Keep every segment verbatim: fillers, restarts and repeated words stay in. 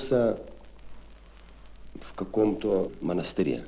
находился в каком-то монастыре.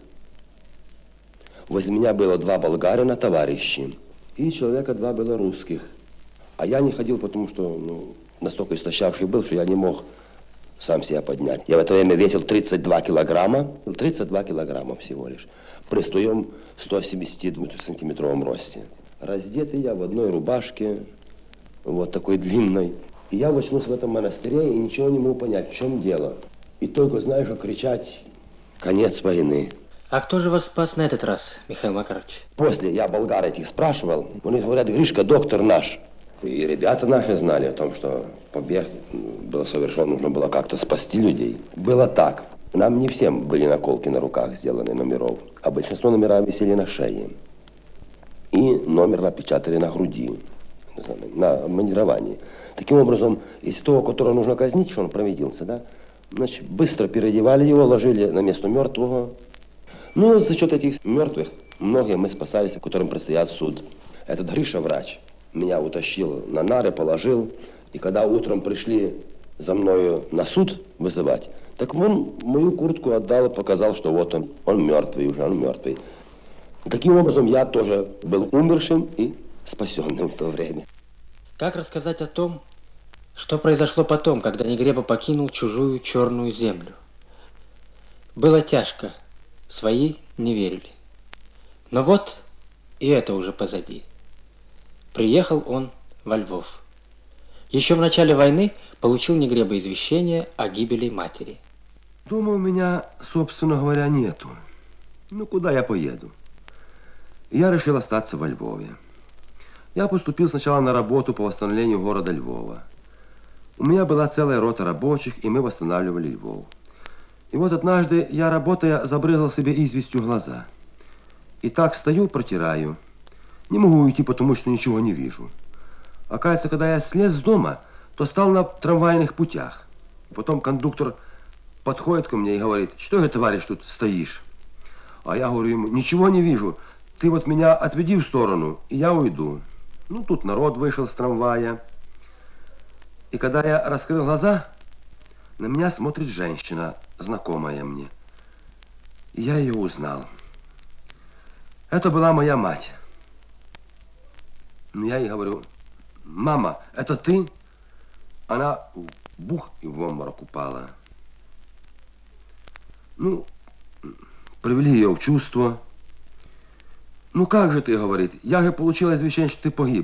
Возле меня было два болгарина, товарищи, и человека два белорусских. А я не ходил, потому что ну, настолько истощавший был, что я не мог сам себя поднять. Я в это время весил тридцать два килограмма, тридцать два килограмма всего лишь, при своем сто семьдесят два сантиметровом росте. Раздетый я в одной рубашке, вот такой длинной. И я очнулся в этом монастыре и ничего не могу понять, в чем дело. И только знаю, как кричать «Конец войны». А кто же вас спас на этот раз, Михаил Макарович? После я болгар этих спрашивал, они говорят, Гришка, доктор наш. И ребята наши знали о том, что побег был совершен, нужно было как-то спасти людей. Было так. Нам не всем были наколки на руках сделаны номеров, а большинство номера висели на шее. И номер напечатали на груди, на обмундировании. Таким образом, если того, которого нужно казнить, что он провинился, да, значит, быстро переодевали его, ложили на место мертвого. Ну, за счет этих мертвых многие мы спасались, которым предстоят суд. Этот Гриша, врач, меня утащил на нары, положил. И когда утром пришли за мною на суд вызывать, так он мою куртку отдал и показал, что вот он, он мертвый уже, он мертвый. Таким образом, я тоже был умершим и спасенным в то время. Как рассказать о том, что произошло потом, когда Негреба покинул чужую черную землю? Было тяжко. Свои не верили. Но вот и это уже позади. Приехал он во Львов. Еще в начале войны получил Негреба извещение о гибели матери. Дома у меня, собственно говоря, нету. Ну, куда я поеду? Я решил остаться во Львове. Я поступил сначала на работу по восстановлению города Львова. У меня была целая рота рабочих, и мы восстанавливали Львов. И вот однажды я, работая, забрызгал себе известью глаза. И так стою, протираю. Не могу уйти, потому что ничего не вижу. Оказывается, когда я слез с дома, то стал на трамвайных путях. Потом кондуктор подходит ко мне и говорит, что же, товарищ, тут стоишь? А я говорю ему, ничего не вижу. Ты вот меня отведи в сторону, и я уйду. Ну, тут народ вышел с трамвая. И когда я раскрыл глаза, на меня смотрит женщина, знакомая мне. И я ее узнал. Это была моя мать. Ну, я ей говорю, мама, это ты? Она бух и в обморок упала. Ну, привели ее в чувство. Ну, как же ты, говорит, я же получила извещение, что ты погиб.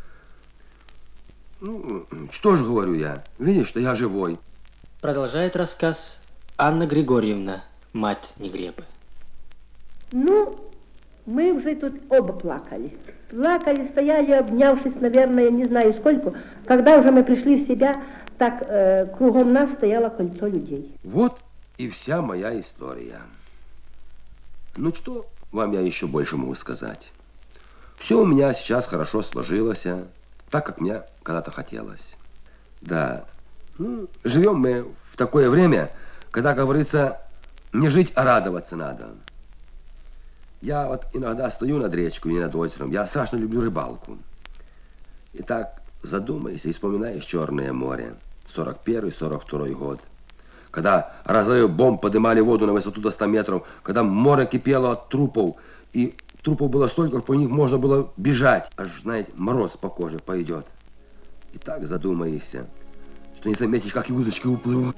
Ну, что ж, говорю я, видишь, что я живой. Продолжает рассказ Анна Григорьевна, мать Негребы. Ну, мы уже тут оба плакали. Плакали, стояли, обнявшись, наверное, не знаю сколько. Когда уже мы пришли в себя, так э, кругом нас стояло кольцо людей. Вот и вся моя история. Ну, что вам я еще больше могу сказать? Все у меня сейчас хорошо сложилось, так, как мне когда-то хотелось. Да, ну, живем мы в такое время, когда, как говорится, не жить, а радоваться надо. Я вот иногда стою над речкой и над озером. Я страшно люблю рыбалку. И так задумайся и вспоминаешь Черное море. сорок первый сорок второй год. Когда разрыв бомб поднимали воду на высоту до ста метров, когда море кипело от трупов, и трупов было столько, что по них можно было бежать. Аж, знаете, мороз по коже пойдет. И так задумаешься, что не заметишь, как и удочки уплывут.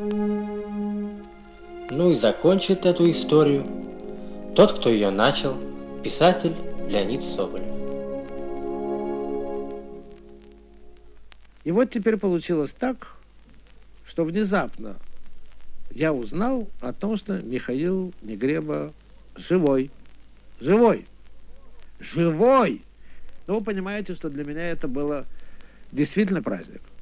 Ну и закончит эту историю тот, кто ее начал, писатель Леонид Соболев. И вот теперь получилось так, что внезапно я узнал о том, что Михаил Негреба живой. Живой. Живой! Ну, вы понимаете, что для меня это было действительно праздник.